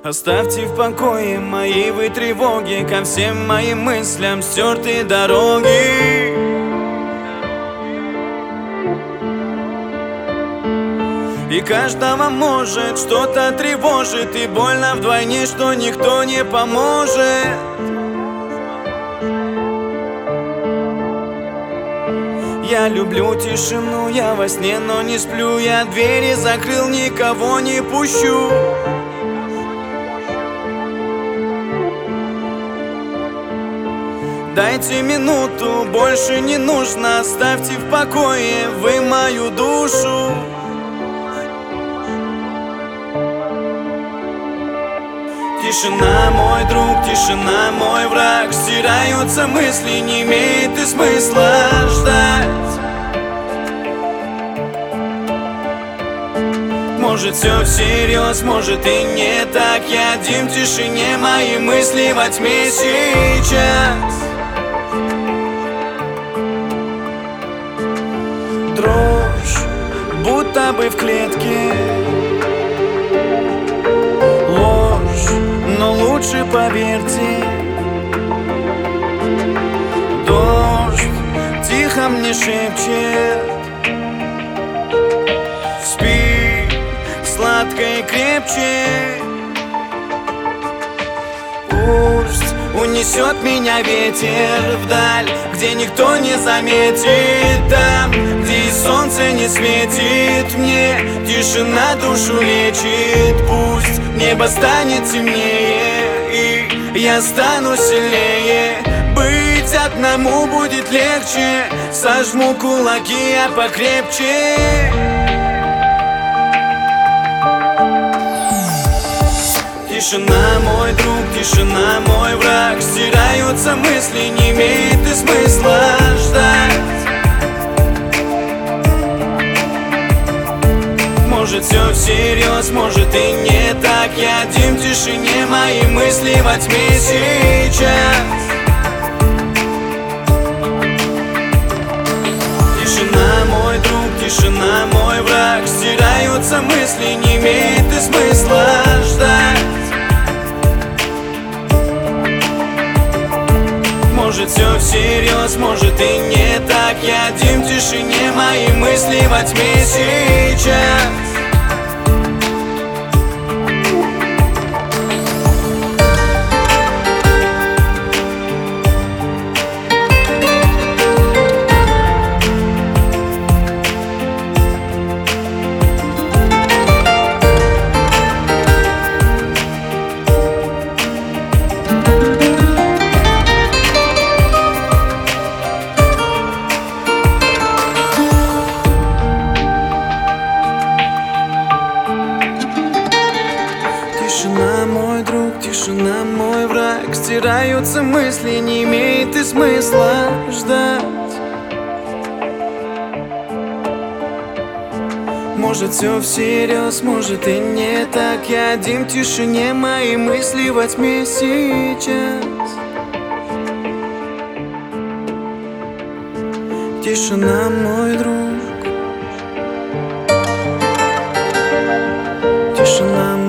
Оставьте в покое мои вы тревоги, ко всем моим мыслям стертые дороги. И каждого может что-то тревожит, и больно вдвойне, что никто не поможет. Я люблю тишину, я во сне, но не сплю. Я двери закрыл, никого не пущу. Дайте минуту, больше не нужно. Оставьте в покое вы мою душу. Тишина, мой друг, тишина, мой враг. Стираются мысли, не имеет и смысла ждать. Может все всерьез, может и не так. Я один в тишине, мои мысли во тьме сейчас. Дрожь, будто бы в клетке. Ложь, но лучше поверьте. Дождь тихо мне шепчет: спи сладко и крепче. Пусть унесет меня ветер вдаль, где никто не заметит. Там, где и солнце не светит мне, тишина душу лечит. Пусть небо станет темнее, и я стану сильнее. Быть одному будет легче, сожму кулаки я покрепче. Тишина, мой друг, тишина, мой враг. Стираются мысли, не имеет и смысла ждать. Может все всерьез, может и не так. Я один в тишине, мои мысли во тьме сейчас. Тишина, мой друг, тишина, мой враг. Стираются мысли, не имеет и смысла ждать. Может все всерьез, может и не так. Я один в тишине, мои мысли во тьме сейчас. Тишина, мой друг, тишина, мой враг. Стираются мысли, не имеет и смысла ждать. Может все всерьез, может и не так. Я один в тишине, мои мысли во тьме сейчас. Тишина, мой друг, тишина,